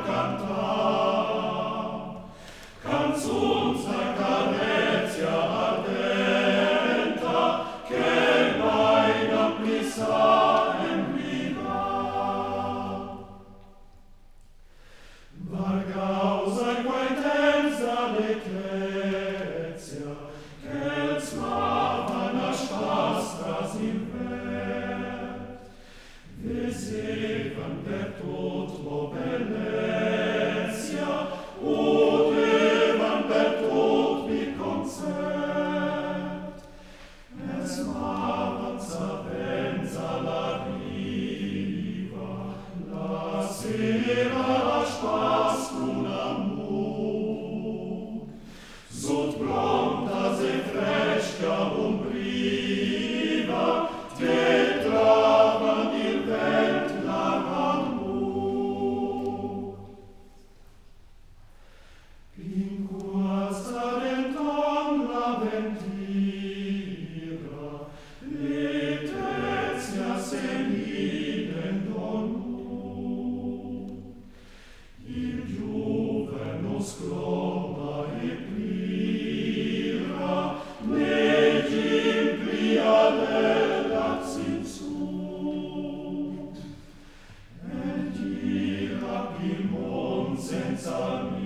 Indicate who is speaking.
Speaker 1: cantar, canzunza carezia ardenta, che mai non plisa en vida. Vargausa quae tensa Lucrezia, che smavan as fastras in vert, visevan per tot lo bellezia, udevan per tot vi concert, et smavan sapenza la riva, la sera la spascun amor, sut prontas e fresca umbriva, travan il vent l'amor. In quasta denton la ventira, letezia senidendo nur, il giuverno scloma e plira, negim plia delat sin su, et gira il mon senza